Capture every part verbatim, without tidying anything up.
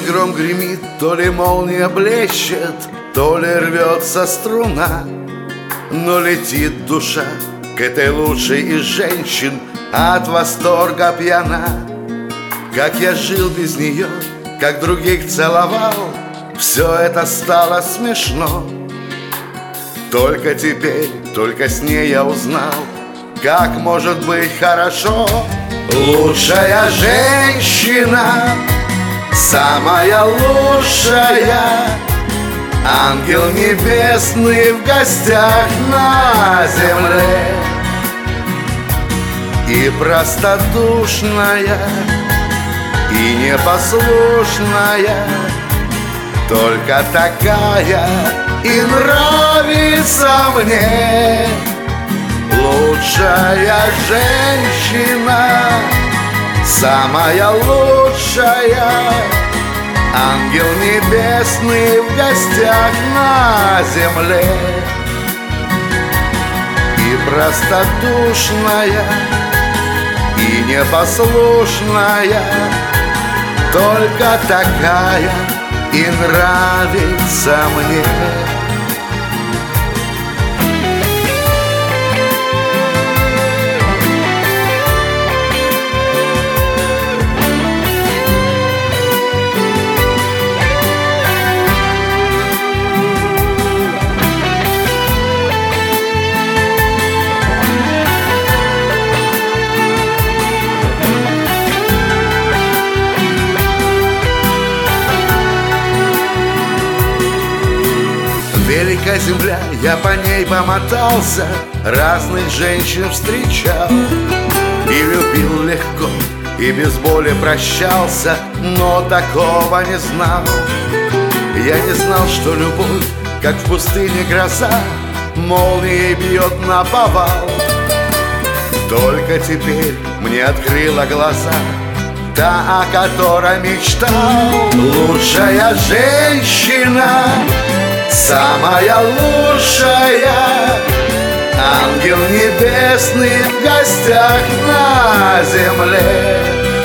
гром гремит, то ли молния блещет, то ли рвется струна. Но летит душа к этой лучшей из женщин, от восторга пьяна. Как я жил без нее, как других целовал, все это стало смешно. Только теперь, только с ней я узнал, как может быть хорошо. Лучшая женщина, самая лучшая, ангел небесный в гостях на земле. И простодушная, и непослушная, только такая и нравится мне. Лучшая женщина, самая лучшая, ангел небесный в гостях на земле. И простодушная, и непослушная, только такая и нравится мне. Велика земля, я по ней помотался, разных женщин встречал. И любил легко, и без боли прощался, но такого не знал. Я не знал, что любовь, как в пустыне гроза, молнией бьет наповал. Только теперь мне открыла глаза та, о которой мечтал. Лучшая женщина, самая лучшая, ангел небесный в гостях на земле.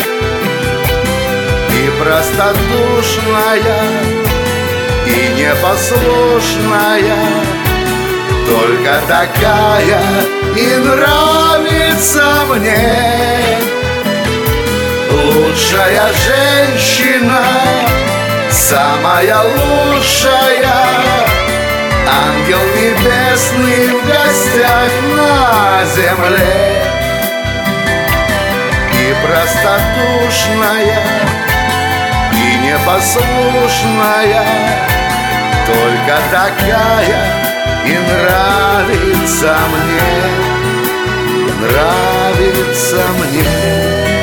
И простодушная, и непослушная, только такая и нравится мне. Лучшая женщина, самая лучшая, ангел небесный в гостях на земле. И простодушная, и непослушная, только такая и нравится мне, нравится мне.